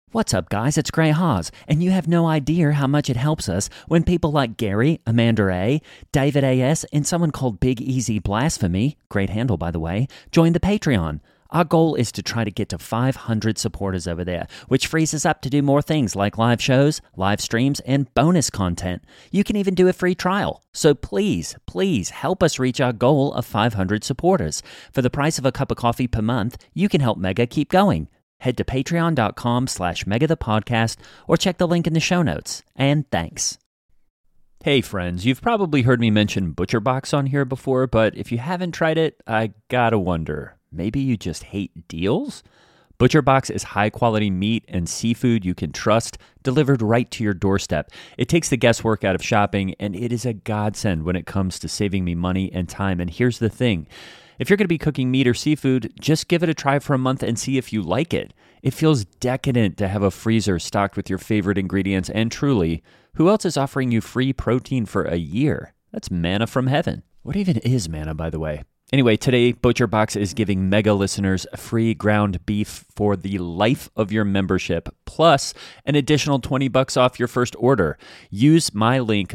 What's up, guys? It's Gray Haas, and you have no idea how much it helps us when people like Gary, Amanda A., David A.S., and someone called Big Easy Blasphemy, great handle by the way, join the Patreon. Our goal is to try to get to 500 supporters over there, which frees us up to do more things like live shows, live streams, and bonus content. You can even do a free trial. So please, please help us reach our goal of 500 supporters. For the price of a cup of coffee per month, you can help Mega keep going. Head to patreon.com/megathepodcast or check the link in the show notes. And thanks. Hey friends, you've probably heard me mention ButcherBox on here before, but if you haven't tried it, I gotta wonder, maybe you just hate deals? ButcherBox is high-quality meat and seafood you can trust, delivered right to your doorstep. It takes the guesswork out of shopping, and it is a godsend when it comes to saving me money and time. And here's the thing. If you're going to be cooking meat or seafood, just give it a try for a month and see if you like it. It feels decadent to have a freezer stocked with your favorite ingredients, and truly, who else is offering you free protein for a year? That's manna from heaven. What even is manna, by the way? Anyway, today, ButcherBox is giving Mega listeners free ground beef for the life of your membership, plus an additional $20 off your first order. Use my link,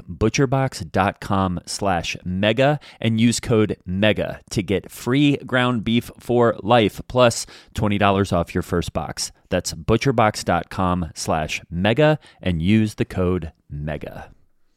butcherbox.com/mega, and use code MEGA to get free ground beef for life, plus $20 off your first box. That's butcherbox.com/mega, and use the code MEGA.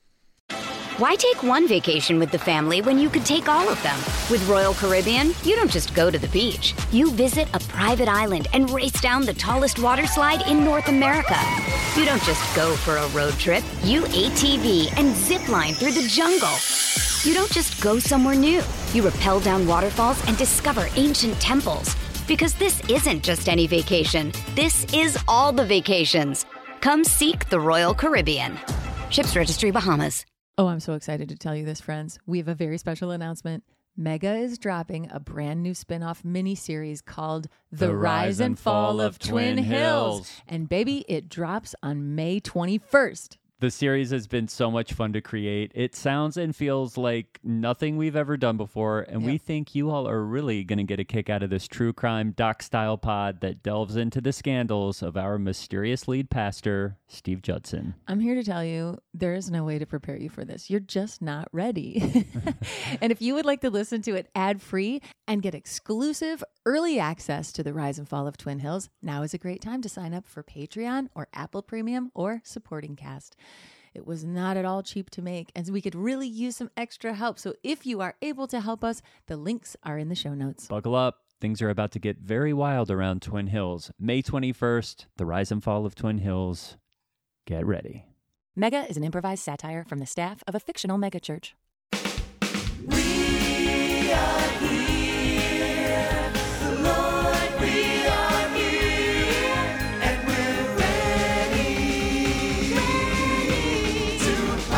Why take one vacation with the family when you could take all of them? With Royal Caribbean, you don't just go to the beach. You visit a private island and race down the tallest water slide in North America. You don't just go for a road trip. You ATV and zip line through the jungle. You don't just go somewhere new. You rappel down waterfalls and discover ancient temples. Because this isn't just any vacation. This is all the vacations. Come seek the Royal Caribbean. Ships Registry, Bahamas. Oh, I'm so excited to tell you this, friends. We have a very special announcement. Mega is dropping a brand new spin-off mini-series called The Rise and Fall of Twin Hills. And baby, it drops on May 21st. The series has been so much fun to create. It sounds and feels like nothing we've ever done before, and we think you all are really going to get a kick out of this true crime doc-style pod that delves into the scandals of our mysterious lead pastor, Steve Judson. I'm here to tell you, there is no way to prepare you for this. You're just not ready. And if you would like to listen to it ad-free and get exclusive early access to The Rise and Fall of Twin Hills, now is a great time to sign up for Patreon or Apple Premium or Supporting Cast. It was not at all cheap to make, and we could really use some extra help. So if you are able to help us, the links are in the show notes. Buckle up. Things are about to get very wild around Twin Hills. May 21st, The Rise and Fall of Twin Hills. Get ready. Mega is an improvised satire from the staff of a fictional megachurch. We are here, the Lord, we are here, and we're ready to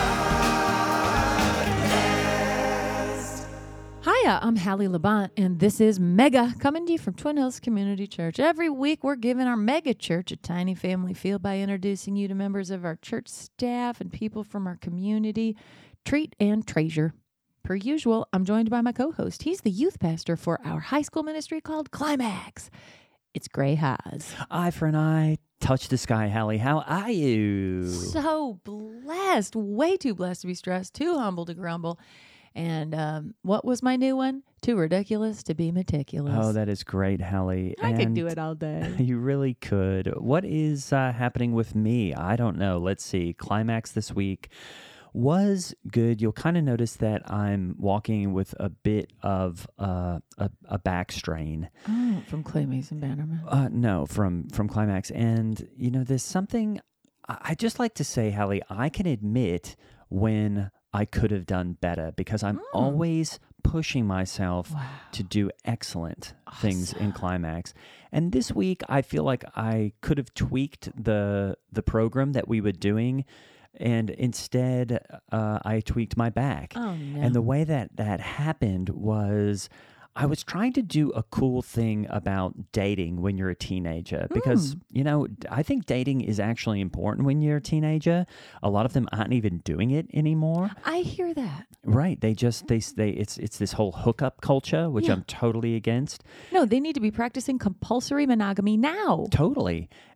podcast. Hiya, I'm Hallie Labont, and this is Mega, coming to you from Twin Hills Community Church. Every week, we're giving our mega church a tiny family feel by introducing you to members of our church staff and people from our community. Treat and treasure. Per usual, I'm joined by my co-host. He's the youth pastor for our high school ministry called Climax. It's Gray Haas. Eye for an eye, touch the sky, Hallie. How are you? So blessed. Way too blessed to be stressed. Too humble to grumble. And what was my new one? Too ridiculous to be meticulous. Oh, that is great, Hallie. I could do it all day. You really could. What is happening with me? I don't know. Let's see. Climax this week was good. You'll kind of notice that I'm walking with a bit of a back strain. Oh, from Clay Mason Bannerman? No, from Climax. And, you know, there's something I just like to say, Hallie, I can admit when I could have done better because I'm always pushing myself to do excellent things in Climax. And this week, I feel like I could have tweaked the program that we were doing, and instead, I tweaked my back. Oh, no. And the way that happened was I was trying to do a cool thing about dating when you're a teenager because, you know, I think dating is actually important when you're a teenager. A lot of them aren't even doing it anymore. I hear that. Right. They it's this whole hookup culture, which I'm totally against. No, they need to be practicing compulsory monogamy now. Totally.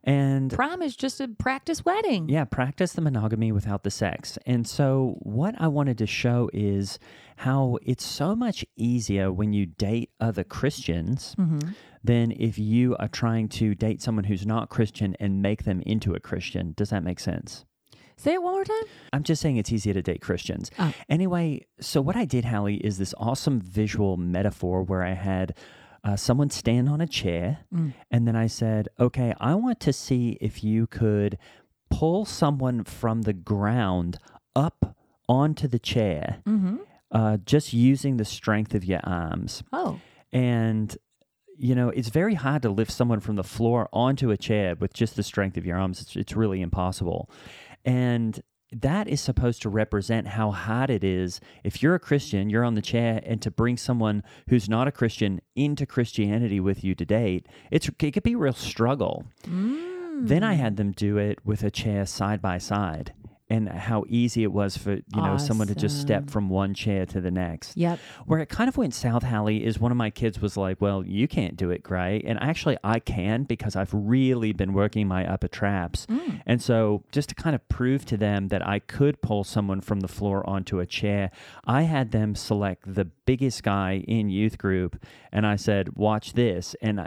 And Prom is just a practice wedding. yeah, practice the monogamy without the sex. And so what I wanted to show is how it's so much easier when you date other Christians than if you are trying to date someone who's not Christian and make them into a Christian. Does that make sense? Say it one more time. I'm just saying it's easier to date Christians. Oh. Anyway, so what I did, Hallie, is this awesome visual metaphor where I had someone stand on a chair, and then I said, okay, I want to see if you could pull someone from the ground up onto the chair, just using the strength of your arms. Oh. And, you know, it's very hard to lift someone from the floor onto a chair with just the strength of your arms. It's really impossible. And that is supposed to represent how hard it is if you're a Christian, you're on the chair, and to bring someone who's not a Christian into Christianity with you to date, it could be a real struggle. Then I had them do it with a chair side by side, and how easy it was for, someone to just step from one chair to the next. Yep. Where it kind of went south, Hallie, is one of my kids was like, well, you can't do it, Gray. And actually, I can, because I've really been working my upper traps. And so just to kind of prove to them that I could pull someone from the floor onto a chair, I had them select the biggest guy in youth group, and I said, watch this. And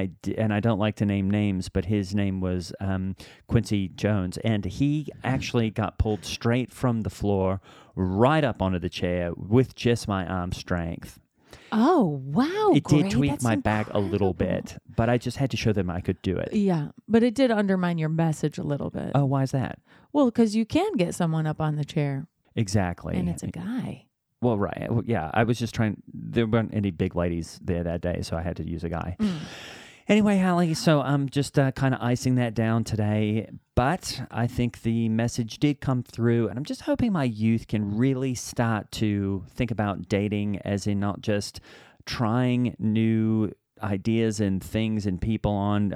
I don't like to name names, but his name was Quincy Jones. And he actually got pulled straight from the floor right up onto the chair with just my arm strength. Oh, wow. It did Gray, tweak that's my back a little incredible. bit, but I just had to show them I could do it. Yeah, but it did undermine your message a little bit. Oh, why is that? Well, because you can get someone up on the chair, Exactly. and it's a guy. Well, right. Well, yeah, I was just trying. There weren't any big ladies there that day, so I had to use a guy. Anyway, Hallie, so I'm just kind of icing that down today. But I think the message did come through, and I'm just hoping my youth can really start to think about dating as in not just trying new ideas and things and people on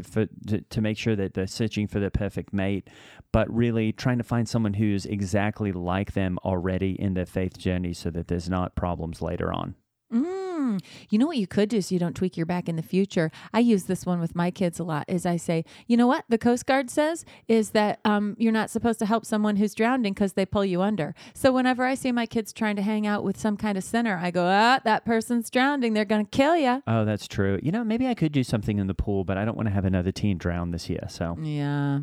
to make sure that they're searching for the perfect mate, but really trying to find someone who's exactly like them already in their faith journey so that there's not problems later on. You know what you could do so you don't tweak your back in the future? I use this one with my kids a lot, is I say, you know what the Coast Guard says is that you're not supposed to help someone who's drowning because they pull you under. So whenever I see my kids trying to hang out with some kind of sinner, I go, that person's drowning. They're going to kill you. Oh, that's true. You know, maybe I could do something in the pool, but I don't want to have another teen drown this year. So Yeah.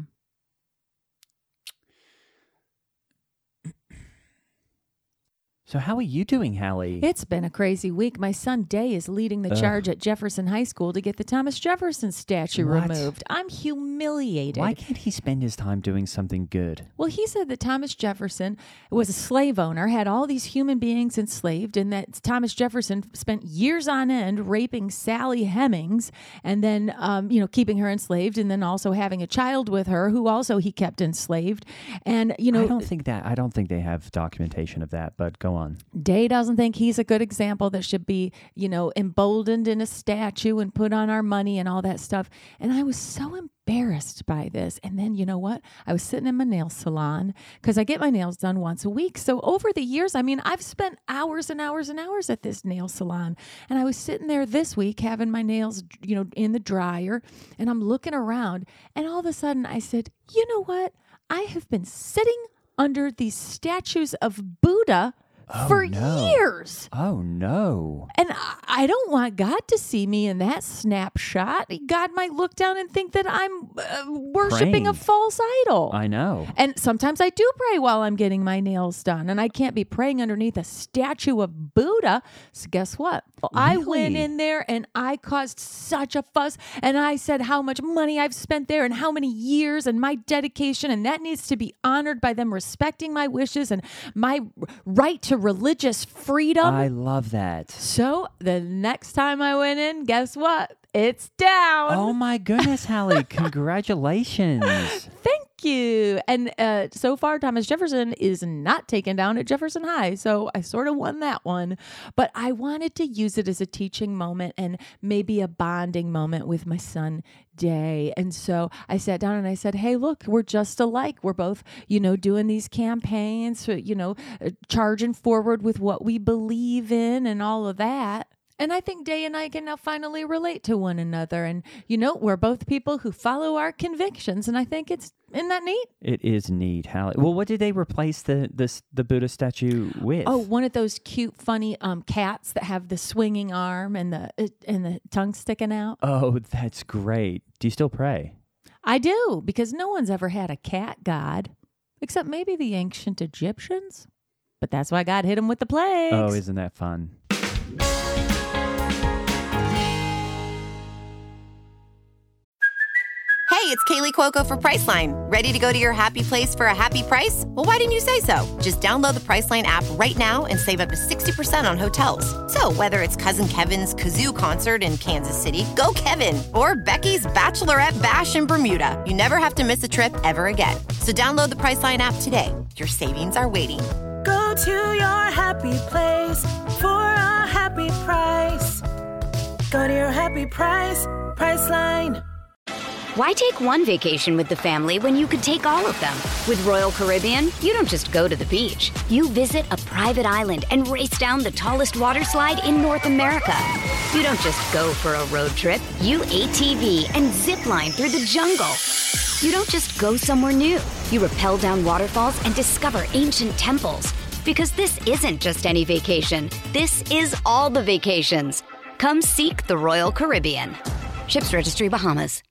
So how are you doing, Hallie? It's been a crazy week. My son Day is leading the charge at Jefferson High School to get the Thomas Jefferson statue What? removed. I'm humiliated. Why can't he spend his time doing something good? Well, he said that Thomas Jefferson was a slave owner, had all these human beings enslaved, and that Thomas Jefferson spent years on end raping Sally Hemings and then, keeping her enslaved, and then also having a child with her who also he kept enslaved. And, I don't think they have documentation of that, but go on. Day doesn't think he's a good example that should be, emboldened in a statue and put on our money and all that stuff. And I was so embarrassed by this. And then, you know what? I was sitting in my nail salon because I get my nails done once a week. So over the years, I've spent hours and hours and hours at this nail salon. And I was sitting there this week having my nails, in the dryer. And I'm looking around. And all of a sudden I said, you know what? I have been sitting under these statues of Buddha for years. Oh, no. And I don't want God to see me in that snapshot. God might look down and think that I'm worshiping a Praying. false idol. I know. And sometimes I do pray while I'm getting my nails done, and I can't be praying underneath a statue of Buddha. So guess what? I went Really? in there and I caused such a fuss, and I said how much money I've spent there and how many years and my dedication, and that needs to be honored by them respecting my wishes and my right to religious freedom. I love that. So the next time I went in, guess what? It's down. Oh, my goodness, Hallie. Congratulations. Thank you. And so far, Thomas Jefferson is not taken down at Jefferson High. So I sort of won that one. But I wanted to use it as a teaching moment and maybe a bonding moment with my son, Day. And so I sat down and I said, hey, look, we're just alike. We're both, doing these campaigns, charging forward with what we believe in and all of that. And I think Day and I can now finally relate to one another. And, we're both people who follow our convictions. And I think isn't that neat? It is neat, Hallie. Well, what did they replace the Buddha statue with? Oh, one of those cute, funny cats that have the swinging arm and the tongue sticking out. Oh, that's great. Do you still pray? I do, because no one's ever had a cat god, except maybe the ancient Egyptians. But that's why God hit them with the plagues. Oh, isn't that fun? Hey, it's Kaylee Cuoco for Priceline. Ready to go to your happy place for a happy price? Well, why didn't you say so? Just download the Priceline app right now and save up to 60% on hotels. So whether it's Cousin Kevin's Kazoo Concert in Kansas City, go Kevin, or Becky's Bachelorette Bash in Bermuda, you never have to miss a trip ever again. So download the Priceline app today. Your savings are waiting. Go to your happy place for a happy price. Go to your happy price, Priceline. Why take one vacation with the family when you could take all of them? With Royal Caribbean, you don't just go to the beach. You visit a private island and race down the tallest water slide in North America. You don't just go for a road trip. You ATV and zip line through the jungle. You don't just go somewhere new. You rappel down waterfalls and discover ancient temples. Because this isn't just any vacation. This is all the vacations. Come seek the Royal Caribbean. Ships Registry, Bahamas.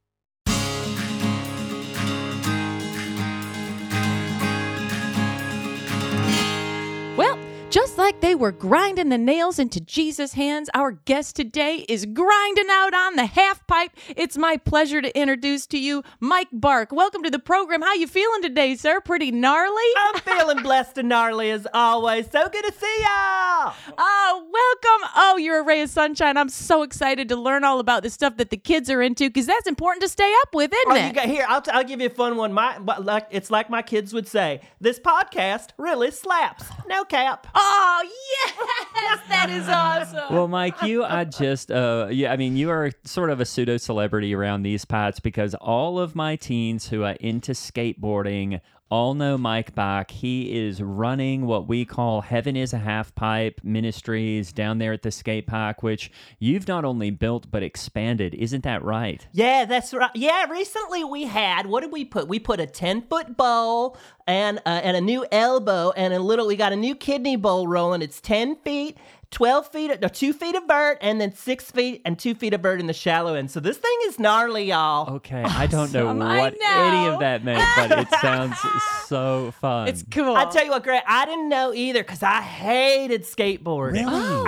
Well, just like they were grinding the nails into Jesus' hands, our guest today is grinding out on the half pipe. It's my pleasure to introduce to you Mike Bark. Welcome to the program. How you feeling today, sir? Pretty gnarly? I'm feeling blessed and gnarly as always. So good to see y'all. Oh, welcome. Oh, you're a ray of sunshine. I'm so excited to learn all about the stuff that the kids are into, because that's important to stay up with, isn't it? Here, I'll give you a fun one. It's like my kids would say, this podcast really slaps. No cap. Oh, yes! That is awesome. Well, Mike, you are just, you are sort of a pseudo celebrity around these parts, because all of my teens who are into skateboarding all know Mike Bach. He is running what we call Heaven is a Half Pipe Ministries down there at the skate park, which you've not only built but expanded. Isn't that right? Yeah, that's right. Yeah, recently we had, what did we put? We put a 10-foot bowl and a new elbow and we got a new kidney bowl rolling. It's 10 feet. 12 feet, 2 feet of vert, and then 6 feet and 2 feet of vert in the shallow end. So this thing is gnarly, y'all. Okay, I don't know Awesome, what any of that meant, but it sounds so fun. It's cool. I tell you what, Greg, I didn't know either, because I hated skateboarding. Really? Oh.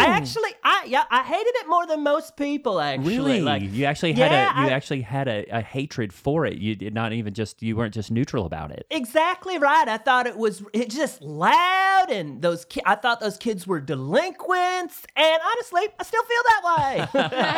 I hated it more than most people, actually. Really? Like, You actually had a hatred for it. You did not even you weren't just neutral about it. Exactly right. I thought it just loud, and I thought those kids were delinquents. And honestly, I still feel that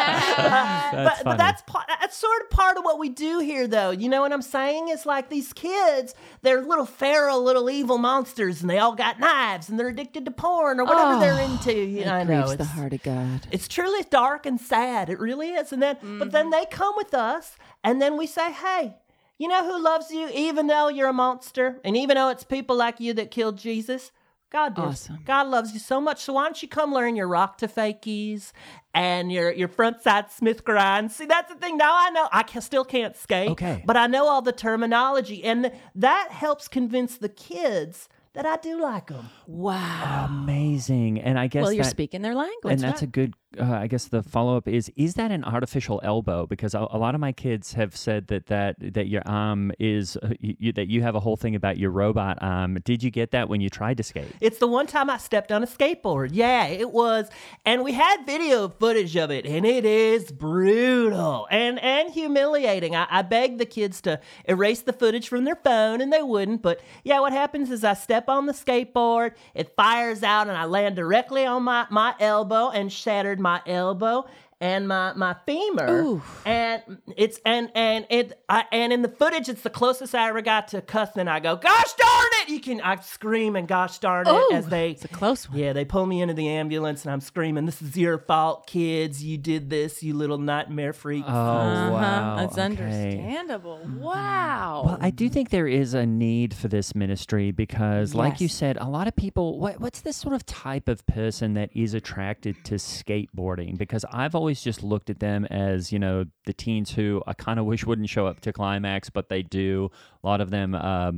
way. but that's sort of part of what we do here, though. You know what I'm saying? It's like these kids, they're little feral, little evil monsters, and they all got knives, and they're addicted to porn or whatever they're into. I know Grieves the heart of God. it's truly dark and sad. It really is. And then, but then they come with us, and then we say, hey. You know who loves you even though you're a monster? And even though it's people like you that killed Jesus? God does. Awesome. God loves you so much. So why don't you come learn your rock to fakies and your front side Smith grinds? See, that's the thing. Now I know still can't skate. Okay. But I know all the terminology. And that helps convince the kids that I do like them. Wow. Amazing. And I guess You're speaking their language. and that's a good, I guess the follow-up is that an artificial elbow? Because a lot of my kids have said that your arm is, that you have a whole thing about your robot arm. Did you get that when you tried to skate? It's the one time I stepped on a skateboard. Yeah, it was. And we had video footage of it, and it is brutal and humiliating. I begged the kids to erase the footage from their phone, and they wouldn't. But yeah, what happens is I step on the skateboard, it fires out, and I land directly on my elbow and shattered my elbow and my femur. Oof. And in the footage, it's the closest I ever got to cussing. I go, gosh darn it! I scream and gosh darn it as they. It's a close one. Yeah, they pull me into the ambulance and I'm screaming, "This is your fault, kids. You did this, you little nightmare freaks." Oh, wow. That's okay. understandable. Wow. Well, I do think there is a need for this ministry because, like you Yes. said, a lot of people, what's this sort of type of person that is attracted to skateboarding? Because I've always just looked at them as, the teens who I kind of wish wouldn't show up to Climax, but they do. A lot of them,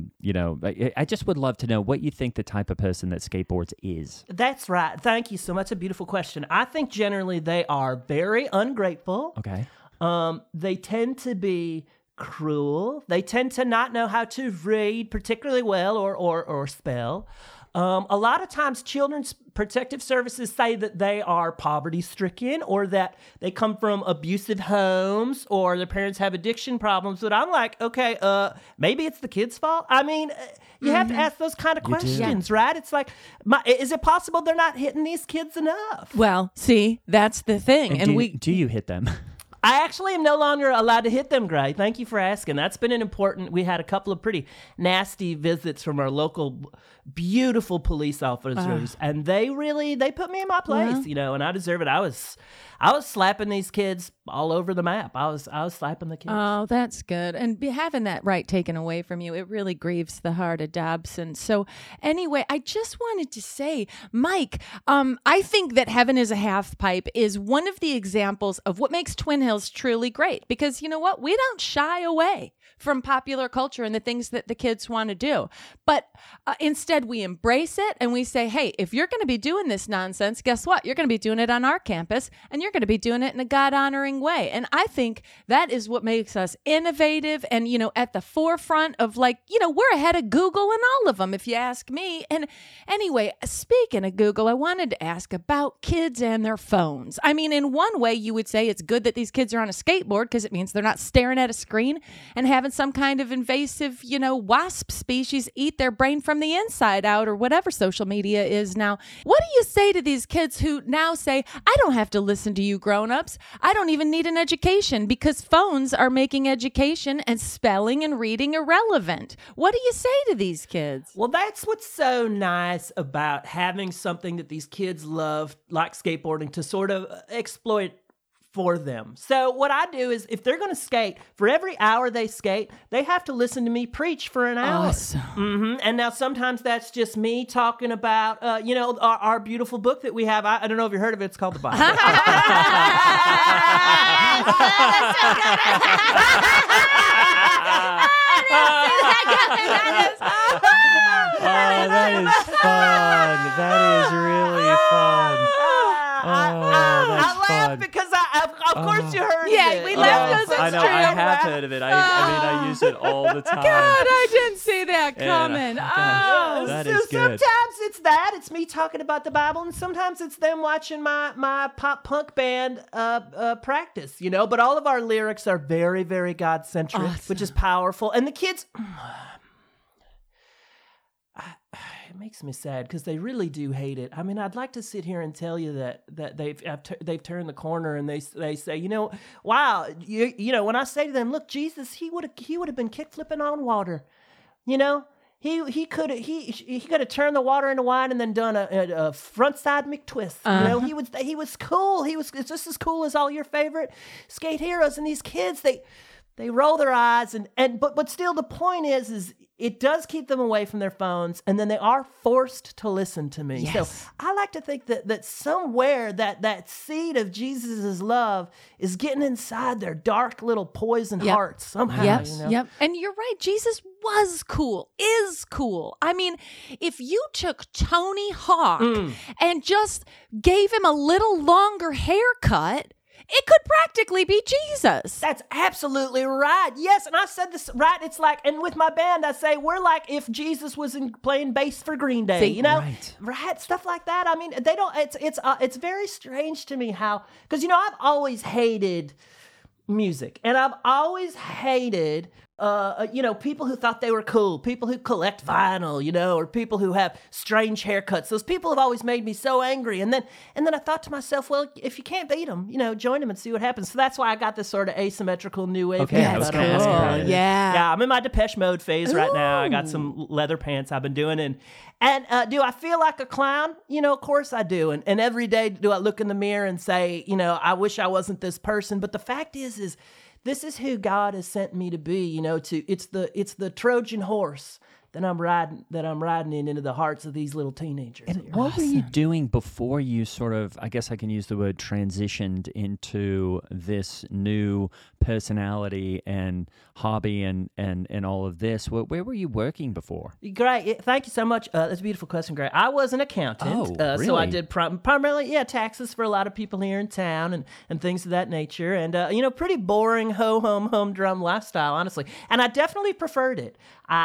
I just would love to know what you think the type of person that skateboards is. That's right. Thank you so much. A beautiful question. I think generally they are very ungrateful. Okay. They tend to be cruel. They tend to not know how to read particularly well or spell. A lot of times Children's Protective Services say that they are poverty-stricken or that they come from abusive homes or their parents have addiction problems. But I'm like, okay, maybe it's the kid's fault. I mean, you have to ask those kind of questions, right? It's like, is it possible they're not hitting these kids enough? Well, see, that's the thing. And do you hit them? I actually am no longer allowed to hit them, Gray. Thank you for asking. That's been an important. We had a couple of pretty nasty visits from our local beautiful police officers, and they put me in my place, and I deserve it. I was slapping these kids all over the map. I was slapping the kids. Oh, that's good. And having that right taken away from you, it really grieves the heart of Dobson. So anyway, I just wanted to say, Mike, I think that Heaven is a Half Pipe is one of the examples of what makes Twin Hills truly great. Because you know what? We don't shy away from popular culture and the things that the kids want to do. But instead, we embrace it and we say, hey, if you're going to be doing this nonsense, guess what? You're going to be doing it on our campus and you're going to be doing it in a God-honoring way. And I think that is what makes us innovative and, at the forefront of we're ahead of Google and all of them, if you ask me. And anyway, speaking of Google, I wanted to ask about kids and their phones. I mean, in one way, you would say it's good that these kids are on a skateboard because it means they're not staring at a screen and having some kind of invasive, wasp species eat their brain from the inside out or whatever social media is now. What do you say to these kids who now say, I don't have to listen to you grown-ups. I don't even need an education because phones are making education and spelling and reading irrelevant. What do you say to these kids? Well, that's what's so nice about having something that these kids love, like skateboarding, to sort of exploit for them. So what I do is if they're going to skate, for every hour they skate, they have to listen to me preach for an hour. Awesome. And now sometimes that's just me talking about, our beautiful book that we have. I don't know if you heard of it. It's called the Bible. That is fun. That is really fun. I laugh because of course you heard it. we laughed because I it's know. true. I have heard of it. I use it all the time. God, I didn't see that coming. And, gosh, that is good. Sometimes it's that. It's me talking about the Bible, and sometimes it's them watching my pop punk band practice, But all of our lyrics are very, very God-centric, which is powerful. And the kids... It makes me sad because they really do hate it. I mean, I'd like to sit here and tell you that they've turned the corner and they say, wow, when I say to them, look, Jesus, he would have been kickflipping on water, He could have turned the water into wine and then done a frontside McTwist. He was cool. It's just as cool as all your favorite skate heroes. And these kids, they roll their eyes but still the point is it does keep them away from their phones, and then they are forced to listen to me. Yes. So I like to think that somewhere that seed of Jesus' love is getting inside their dark little poison hearts somehow. Yep. And you're right. Jesus was cool, is cool. I mean, if you took Tony Hawk and just gave him a little longer haircut, it could practically be Jesus. That's absolutely right. Yes, and I said this right. It's like, and with my band, I say we're like if Jesus was playing bass for Green Day, right? Stuff like that. I mean, they don't. It's very strange to me how, because I've always hated music, and I've always hated People who thought they were cool, people who collect vinyl, or people who have strange haircuts. Those people have always made me so angry. And then I thought to myself, well, if you can't beat them, join them and see what happens. So that's why I got this sort of asymmetrical new wave. Okay, I was haircut gonna ask you on. about it. Yeah, I'm in my Depeche Mode phase right now. I got some leather pants I've been doing, and do I feel like a clown? Of course I do. And every day do I look in the mirror and say, I wish I wasn't this person. But the fact is this is who God has sent me to be. It's the Trojan horse that I'm riding into the hearts of these little teenagers. And what were you doing before you sort of, I guess I can use the word, transitioned into this new personality and hobby and all of this? Where were you working before? Great. Thank you so much. That's a beautiful question, Greg. I was an accountant. Really? So I did primarily, taxes for a lot of people here in town and things of that nature. And, pretty boring humdrum lifestyle, honestly. And I definitely preferred it.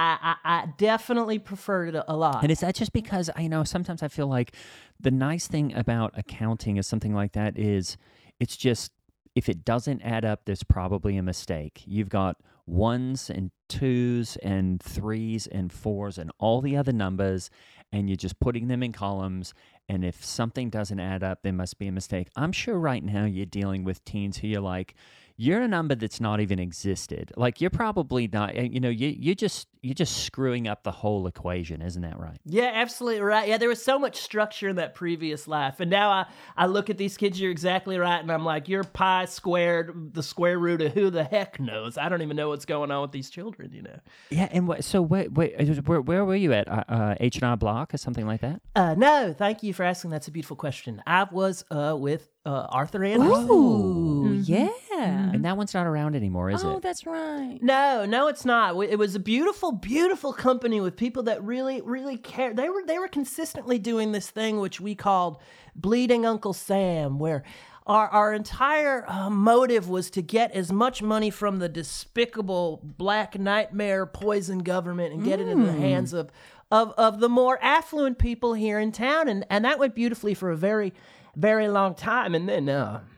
I definitely preferred it a lot. And is that just because, sometimes I feel like the nice thing about accounting is something like that is it's just, if it doesn't add up, there's probably a mistake. You've got 1s and 2s and 3s and 4s and all the other numbers, and you're just putting them in columns. And if something doesn't add up, there must be a mistake. I'm sure right now you're dealing with teens who you're like, you're a number that's not even existed. Like, you're probably not, you're just screwing up the whole equation. Isn't that right? Yeah, absolutely right. Yeah, there was so much structure in that previous life. And now I look at these kids, you're exactly right. And I'm like, you're pi squared, the square root of who the heck knows? I don't even know what's going on with these children, Yeah, and so where were you at? H&R Block or something like that? No, thank you for asking. That's a beautiful question. I was with Arthur Anderson. Oh, yeah. And that one's not around anymore, is it? Oh, that's right. No, it's not. It was a beautiful, beautiful company with people that really, really cared. They were consistently doing this thing which we called Bleeding Uncle Sam, where our entire motive was to get as much money from the despicable black nightmare poison government and get it into the hands of the more affluent people here in town, and that went beautifully for a very, very long time, and then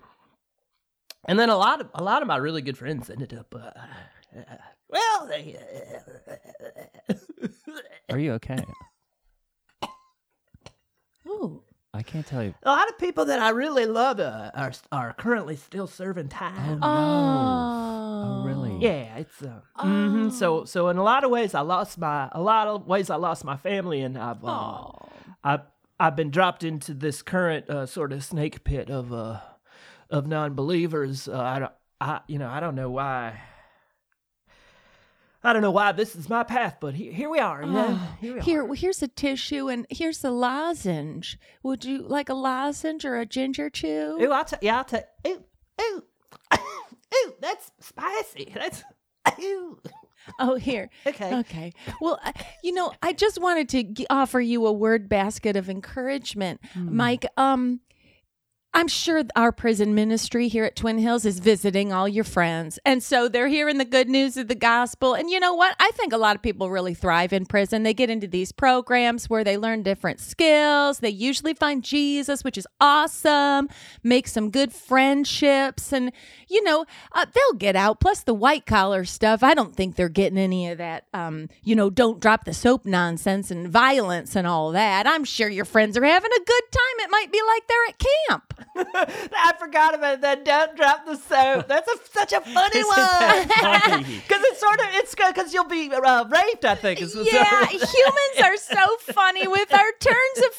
a lot of my really good friends ended up. Are you okay? Ooh. I can't tell you. A lot of people that I really love are currently still serving time. Oh, really? Yeah, it's so in a lot of ways I lost my family, and I've been dropped into this current sort of snake pit of non-believers. I don't know why. I don't know why this is my path, but here we are. Here's a tissue and here's a lozenge. Would you like a lozenge or a ginger chew? Ooh, I'll take. Ooh, that's spicy. That's ooh. Oh, here. Okay. Well, I just wanted to offer you a word basket of encouragement, Mike. I'm sure our prison ministry here at Twin Hills is visiting all your friends. And so they're hearing the good news of the gospel. And you know what? I think a lot of people really thrive in prison. They get into these programs where they learn different skills. They usually find Jesus, which is awesome, make some good friendships. And, they'll get out. Plus the white collar stuff, I don't think they're getting any of that, don't drop the soap nonsense and violence and all that. I'm sure your friends are having a good time. It might be like they're at camp. I forgot about that. Don't drop the soap. That's such a funny one. Because it's because you'll be raped, I think. Yeah, humans are so funny with our turns of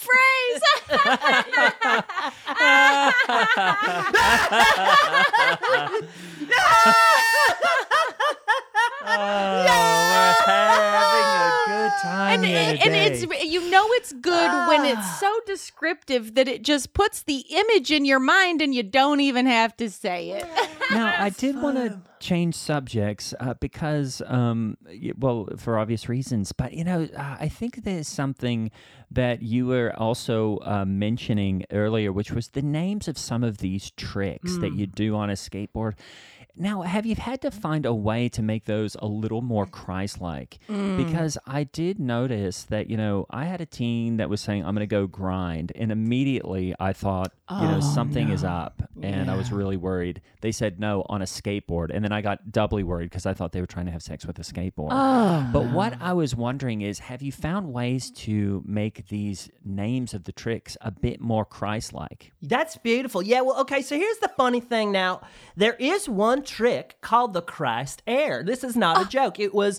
We're having a good time and it's it's good when it's so descriptive that it just puts the image in your mind and you don't even have to say it. Now, I did want to change subjects because, for obvious reasons. But, I think there's something that you were also mentioning earlier, which was the names of some of these tricks that you do on a skateboard. Now, have you had to find a way to make those a little more Christ-like? Because I did notice that, I had a teen that was saying, I'm going to go grind. And immediately I thought, something is up. And I was really worried. They said no on a skateboard. And then I got doubly worried because I thought they were trying to have sex with a skateboard. But what I was wondering is, have you found ways to make these names of the tricks a bit more Christ-like? That's beautiful. Yeah, well, okay, so here's the funny thing now. There is one trick called the Christ Air. This is not a joke. It was,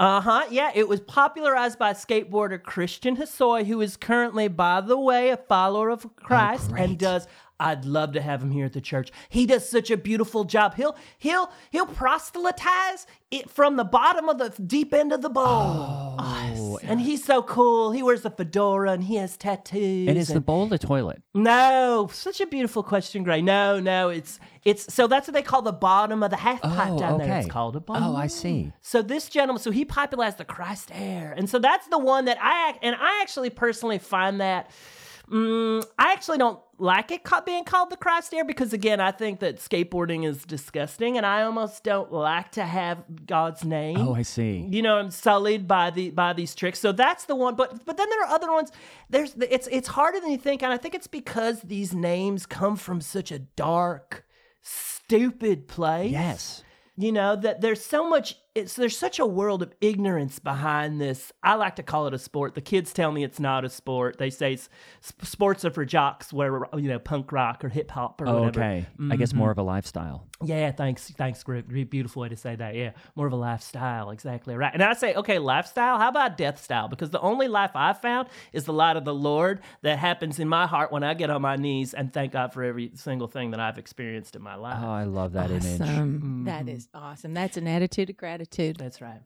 it was popularized by skateboarder Christian Hosoi, who is currently, by the way, a follower of Christ and does... I'd love to have him here at the church. He does such a beautiful job. He'll proselytize it from the bottom of the deep end of the bowl. And he's so cool. He wears a fedora and he has tattoos. And is the bowl the toilet? No, such a beautiful question, Gray. No, it's so that's what they call the bottom of the half pipe down there. It's called a bowl. Oh, I see. So this gentleman, he popularized the Christ Air, and so that's the one that I actually personally find that. I actually don't like it being called the Christ Air because, again, I think that skateboarding is disgusting, and I almost don't like to have God's name. Oh, I see. I'm sullied by these tricks. So that's the one. But then there are other ones. It's harder than you think, and I think it's because these names come from such a dark, stupid place. Yes. That there's so much, there's such a world of ignorance behind this. I like to call it a sport. The kids tell me it's not a sport. They say sports are for jocks, where, punk rock or hip hop or whatever. Okay. I guess more of a lifestyle. Yeah, thanks, Greg. Beautiful way to say that. Yeah, more of a lifestyle. Exactly right. And I say, okay, lifestyle, how about death style? Because the only life I've found is the light of the Lord that happens in my heart when I get on my knees and thank God for every single thing that I've experienced in my life. Oh, I love that image. That is awesome. That's an attitude of gratitude. That's right.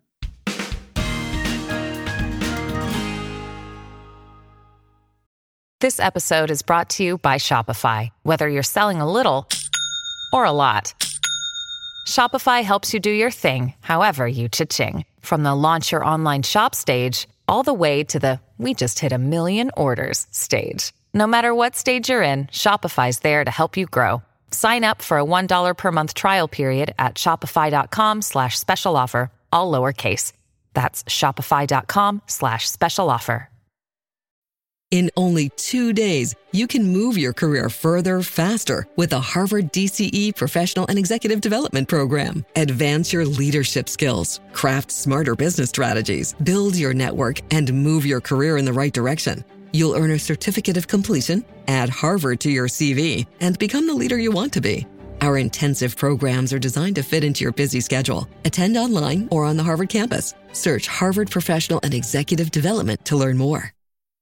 This episode is brought to you by Shopify. Whether you're selling a little or a lot, Shopify helps you do your thing, however you cha-ching. From the launch your online shop stage, all the way to the we just hit 1 million orders stage. No matter what stage you're in, Shopify's there to help you grow. Sign up for a $1 per month trial period at shopify.com/special offer, all lowercase. That's shopify.com/special offer. In only 2 days, you can move your career further, faster with the Harvard DCE Professional and Executive Development Program. Advance your leadership skills, craft smarter business strategies, build your network, and move your career in the right direction. You'll earn a certificate of completion, add Harvard to your CV, and become the leader you want to be. Our intensive programs are designed to fit into your busy schedule. Attend online or on the Harvard campus. Search Harvard Professional and Executive Development to learn more.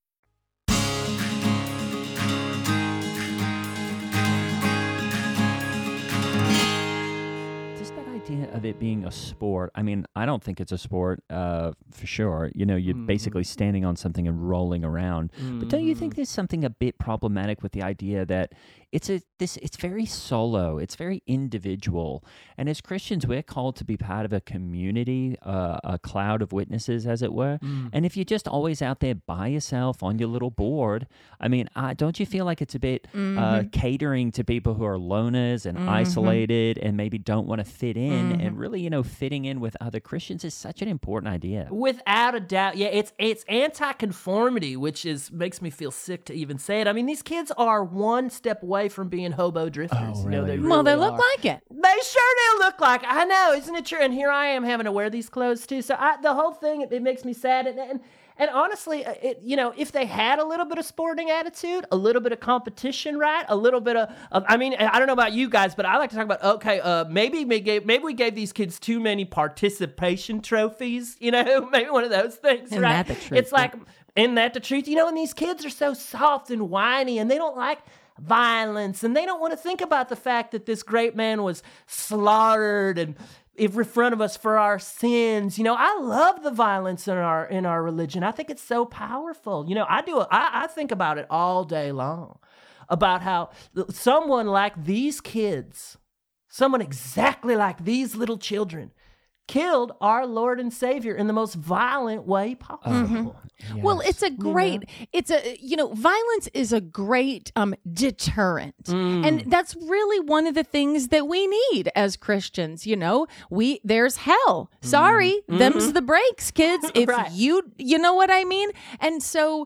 Of it being a sport, I mean, I don't think it's a sport for sure. You're basically standing on something and rolling around. But don't you think there's something a bit problematic with the idea that it's very solo, it's very individual, and as Christians we're called to be part of a community, a cloud of witnesses, as it were. And if you're just always out there by yourself on your little board, I mean, don't you feel like it's a bit catering to people who are loners and isolated and maybe don't want to fit in? And really, fitting in with other Christians is such an important idea. Without a doubt. Yeah, it's anti-conformity, which makes me feel sick to even say it. I mean, these kids are one step away from being hobo drifters. Oh, really? They They look like it. They sure do look like it. I know, isn't it true? And here I am having to wear these clothes too. So the whole thing, it makes me sad. And honestly, if they had a little bit of sporting attitude, a little bit of competition, right? A little bit of I mean, I don't know about you guys, but I like to talk about, maybe we gave these kids too many participation trophies, maybe one of those things, Isn't right? that the truth? It's like, isn't that the truth? And these kids are so soft and whiny, and they don't like violence, and they don't want to think about the fact that this great man was slaughtered and in front of us for our sins. I love the violence in our religion. I think it's so powerful. I think about it all day long, about how someone like these kids, someone exactly like these little children, killed our Lord and Savior in the most violent way possible. Well, it's a great, violence is a great deterrent. And that's really one of the things that we need as Christians. There's hell. Sorry, them's the breaks, kids. If Right. you know what I mean? And so,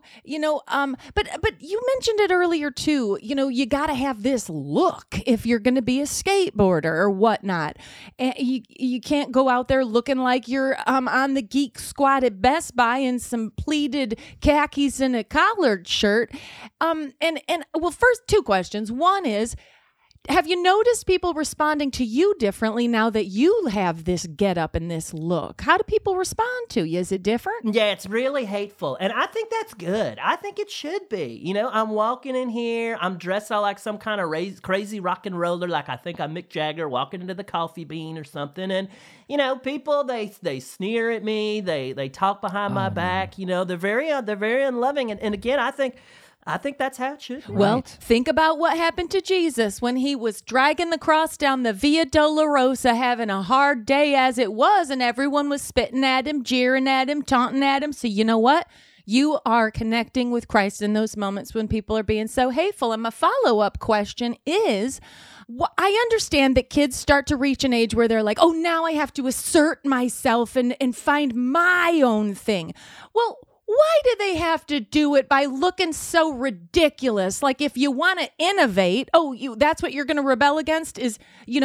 but you mentioned it earlier too, you got to have this look if you're going to be a skateboarder or whatnot. And you can't go out there looking like you're on the Geek Squad at Best Buy in some pleated khakis and a collared shirt. Well, first, two questions. One is, have you noticed people responding to you differently now that you have this get up and this look? How do people respond to you? Is it different? Yeah, it's really hateful. And I think that's good. I think it should be. I'm walking in here. I'm dressed all like some kind of crazy rock and roller, like I think I'm Mick Jagger walking into the Coffee Bean or something. And, people, they sneer at me. They talk behind my back. They're very unloving. And again, I think that's how it should be. Well, think about what happened to Jesus when he was dragging the cross down the Via Dolorosa, having a hard day as it was, and everyone was spitting at him, jeering at him, taunting at him. So you know what? You are connecting with Christ in those moments when people are being so hateful. And my follow-up question is, I understand that kids start to reach an age where they're like, oh, now I have to assert myself and find my own thing. Well, why do they have to do it by looking so ridiculous? Like, if you want to innovate, that's what you're going to rebel against is,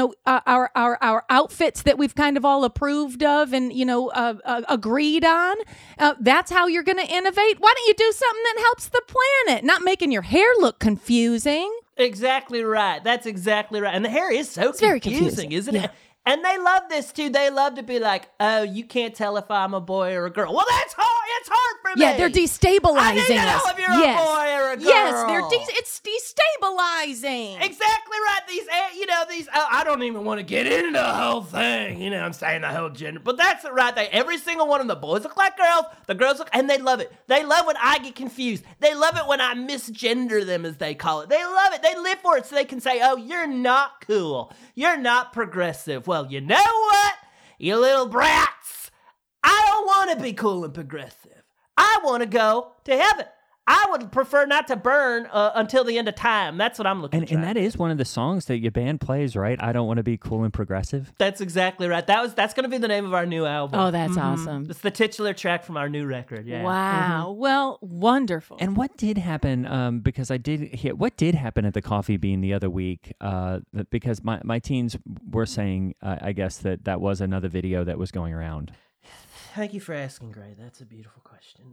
our outfits that we've kind of all approved of and, agreed on. That's how you're going to innovate. Why don't you do something that helps the planet? Not making your hair look confusing. Exactly right. That's exactly right. And the hair is so very confusing, isn't it? And they love this too. They love to be like, oh, you can't tell if I'm a boy or a girl. Well, that's hard. It's hard for me. Yeah, they're destabilizing I need to know us. if you're a boy or a girl. Yes, it's destabilizing. Exactly right. These, I don't even want to get into the whole thing. I'm saying the whole gender. But that's the right thing. Every single one of the boys look like girls. The girls look, and they love it. They love when I get confused. They love it when I misgender them, as they call it. They love it. They live for it so they can say, oh, you're not cool. You're not progressive. Well, you know what? You little brats. I don't want to be cool and progressive. I want to go to heaven. I would prefer not to burn until the end of time. That's what I'm looking for. And that is one of the songs that your band plays, right? I don't want to be cool and progressive. That's exactly right. That's going to be the name of our new album. Oh, that's awesome. It's the titular track from our new record. Yeah. Wow. Well, wonderful. And what did happen? Because I did hear what did happen at the Coffee Bean the other week. Because my teens were saying, I guess that was another video that was going around. Thank you for asking, Gray. That's a beautiful question.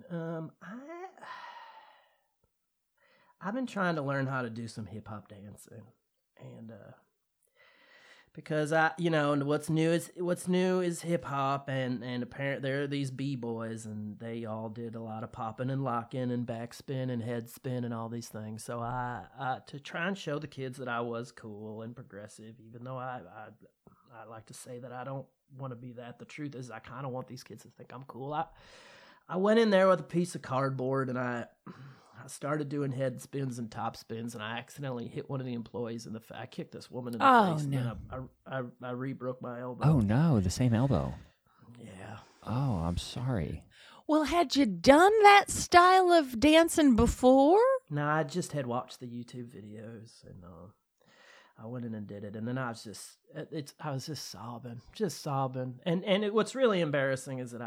I've been trying to learn how to do some hip hop dancing, and because and what's new is hip hop, and apparently there are these b-boys, and they all did a lot of popping and locking and backspin and head spin and all these things. So I to try and show the kids that I was cool and progressive, even though I like to say that I don't want to be that. The truth is, I kind of want these kids to think I'm cool. I went in there with a piece of cardboard, and I started doing head spins and top spins, and I accidentally hit one of the employees in the face. I kicked this woman in the face, and then I re-broke my elbow. Oh, no, the same elbow. Yeah. Oh, I'm sorry. Well, had you done that style of dancing before? No, I just had watched the YouTube videos, and I went in and did it, and then I was just sobbing, and what's really embarrassing is that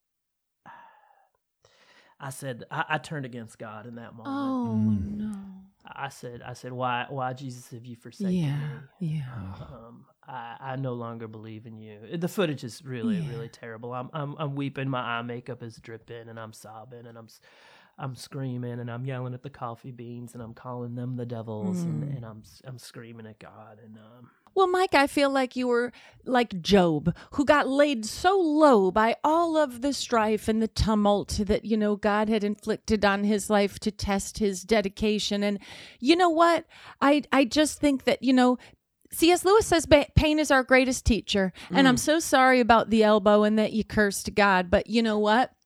I said I turned against God in that moment. Oh no! I said, why Jesus have you forsaken me? Yeah. I no longer believe in you. The footage is really terrible. I'm weeping. My eye makeup is dripping, and I'm sobbing, and I'm screaming, and I'm yelling at the coffee beans, and I'm calling them the devils, and I'm screaming at God, and Well, Mike, I feel like you were like Job, who got laid so low by all of the strife and the tumult that, God had inflicted on his life to test his dedication. And you know what? I just think that, C.S. Lewis says pain is our greatest teacher. And I'm so sorry about the elbow and that you cursed God. But you know what?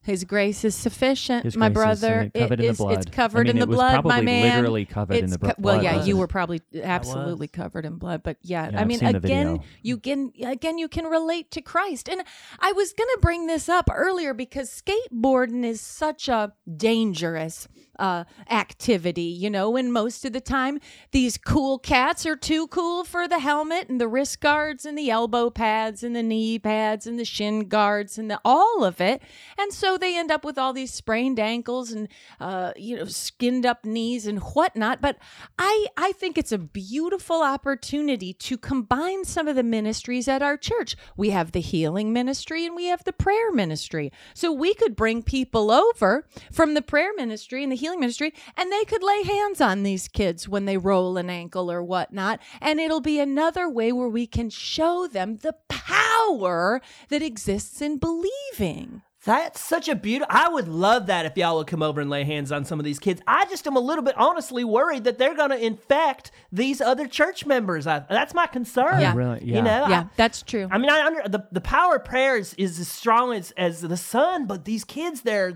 His grace is sufficient, His my grace is brother. covered in the blood. It's covered I mean, in the it was blood, probably my man. literally covered in the blood. Well, yeah, wasn't you it? were probably absolutely covered in blood. But yeah, Yeah, I I've mean, seen the again, video. you can relate to Christ. And I was going to bring this up earlier because skateboarding is such a dangerous activity, you know, and most of the time these cool cats are too cool for the helmet and the wrist guards and the elbow pads and the knee pads and the shin guards and all of it. And so they end up with all these sprained ankles and, skinned up knees and whatnot. But I think it's a beautiful opportunity to combine some of the ministries at our church. We have the healing ministry and we have the prayer ministry. So we could bring people over from the prayer ministry and the healing ministry, and they could lay hands on these kids when they roll an ankle or whatnot. And it'll be another way where we can show them the power that exists in believing. That's such a beautiful. I would love that if y'all would come over and lay hands on some of these kids. I just am a little bit honestly worried that they're going to infect these other church members. That's my concern. Yeah. Really? Yeah. You know? Yeah, that's true. I mean, the power of prayer is as strong as the sun, but these kids, they're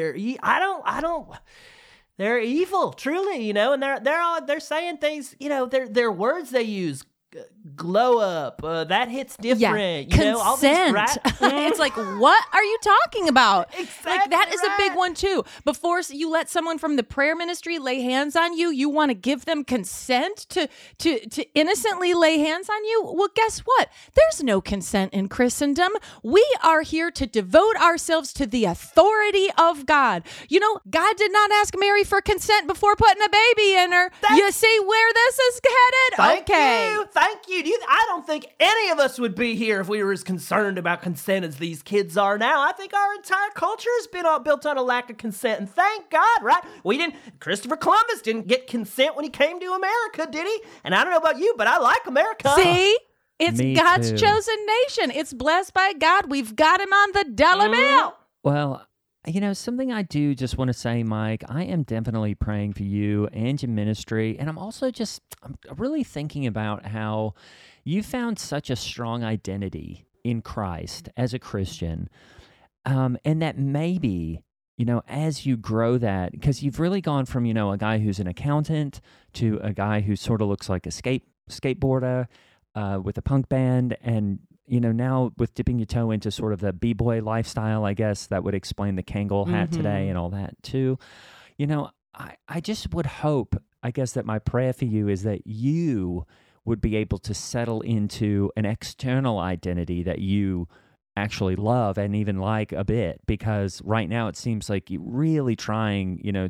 evil, truly, you know, and they're saying things, you know, their words they use. Glow up, that hits different. Yeah. You know, all these Consent. It's like, what are you talking about? Exactly like that is a big right. one too. Before you let someone from the prayer ministry lay hands on you, you want to give them consent to innocently lay hands on you. Well, guess what? There's no consent in Christendom. We are here to devote ourselves to the authority of God. You know, God did not ask Mary for consent before putting a baby in her. You see where this is headed? Thank you. I don't think any of us would be here if we were as concerned about consent as these kids are now. I think our entire culture has been built on a lack of consent, and thank God, right? Christopher Columbus didn't get consent when he came to America, did he? And I don't know about you, but I like America. See? It's Me God's too. chosen nation. It's blessed by God. We've got him on the dollar bill. Well, you know, something I do just want to say, Mike, I am definitely praying for you and your ministry. And I'm also I'm really thinking about how you found such a strong identity in Christ as a Christian. And that maybe, you know, as you grow that, because you've really gone from, you know, a guy who's an accountant to a guy who sort of looks like a skateboarder with a punk band, and you know, now with dipping your toe into sort of the b-boy lifestyle, I guess that would explain the Kangol hat today and all that too. You know, I just would hope, I guess, that my prayer for you is that you would be able to settle into an external identity that you actually love and even like a bit, because right now it seems like you're really trying, you know,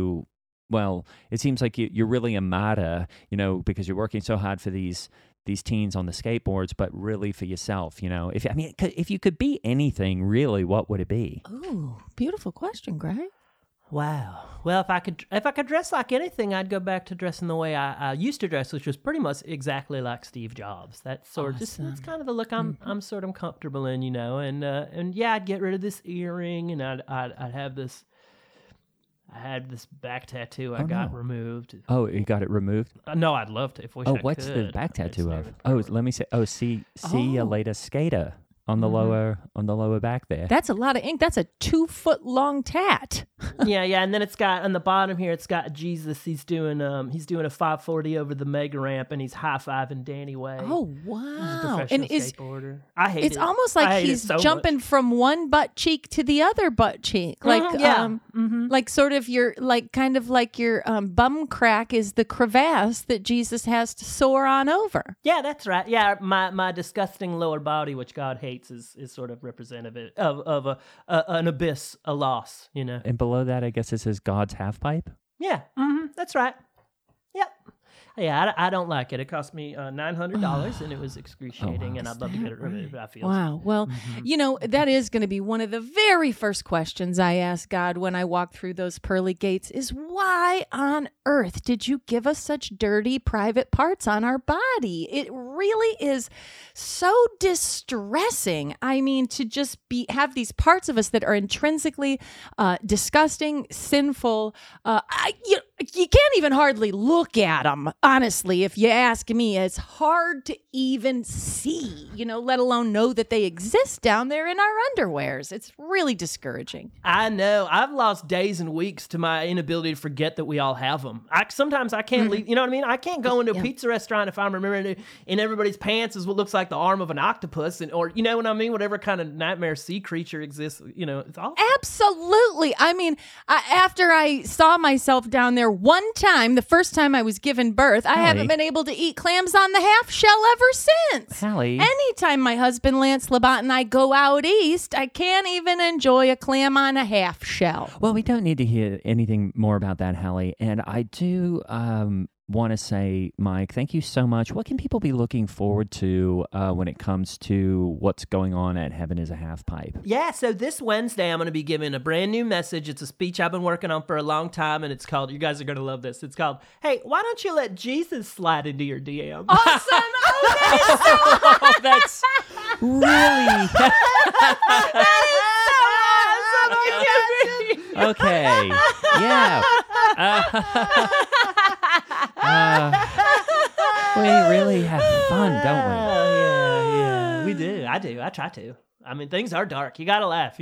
it seems like you're really a martyr, you know, because you're working so hard for these teens on the skateboards, but really for yourself, you know. If you could be anything, really, what would it be? Ooh, beautiful question, Greg. Wow. Well, if I could dress like anything, I'd go back to dressing the way I used to dress, which was pretty much exactly like Steve Jobs. That's sort of that's kind of the look I'm sort of comfortable in, you know. And yeah, I'd get rid of this earring, and I'd have this. I had this back tattoo I got removed. Oh, you got it removed? No, I'd love to. If we what's the back tattoo of? Let me say. See you later, skater. On the lower back there. That's a lot of ink. That's a 2-foot long tat. yeah, and then it's got on the bottom here. It's got Jesus. He's doing a 540 over the mega ramp, and he's high-fiving Danny Way. Oh He's a wow! professional skateboarder. I hate it. It's almost like he's jumping from one butt cheek to the other butt cheek, like like sort of your kind of like your bum crack is the crevasse that Jesus has to soar on over. Yeah, that's right. Yeah, my disgusting lower body, which God hates, is sort of representative of an abyss, a loss, you know. And below that, I guess it says God's half pipe. Yeah, that's right. Yep. Yeah, I don't like it. It cost me $900, and it was excruciating, and I'd love to get it removed. I feel. Wow. Well, you know, that is going to be one of the very first questions I ask God when I walk through those pearly gates is, why on earth did you give us such dirty private parts on our body? It really really is so distressing. I mean, to just have these parts of us that are intrinsically disgusting, sinful. You can't even hardly look at them, honestly, if you ask me. It's hard to even see, let alone know that they exist down there in our underwears. It's really discouraging. I know. I've lost days and weeks to my inability to forget that we all have them. Sometimes I can't leave, you know what I mean? I can't go into a pizza restaurant if I'm remembering in everybody's pants is what looks like the arm of an octopus, or you know what I mean? Whatever kind of nightmare sea creature exists, it's awful. Absolutely. I mean, after I saw myself down there one time, the first time I was given birth, I haven't been able to eat clams on the half shell ever since. Hallie. Anytime my husband Lance Labont and I go out east, I can't even enjoy a clam on a half shell. Well, we don't need to hear anything more about that, Hallie. And I do want to say, Mike, thank you so much. What can people be looking forward to when it comes to what's going on at Heaven is a Half Pipe? Yeah, so this Wednesday, I'm going to be giving a brand new message. It's a speech I've been working on for a long time, and it's called, you guys are going to love this, it's called, Hey, why don't you let Jesus slide into your DM? Awesome! Oh, that's really... Okay. Yeah. We really have fun, don't we? Yeah. We do. I do. I try to. I mean, things are dark. You gotta laugh,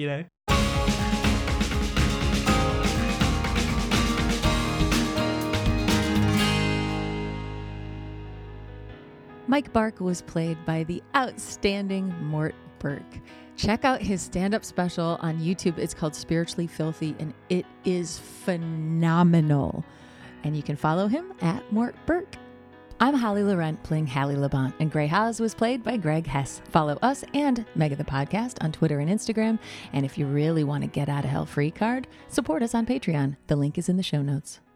Mike Bark was played by the outstanding Mort Burke. Check out his stand-up special on YouTube. It's called Spiritually Filthy, and it is phenomenal. And you can follow him at Mort Burke. I'm Holly Laurent playing Hallie Labont, and Gray Haas was played by Greg Hess. Follow us and Mega the Podcast on Twitter and Instagram. And if you really want to get out of hell free card, support us on Patreon. The link is in the show notes.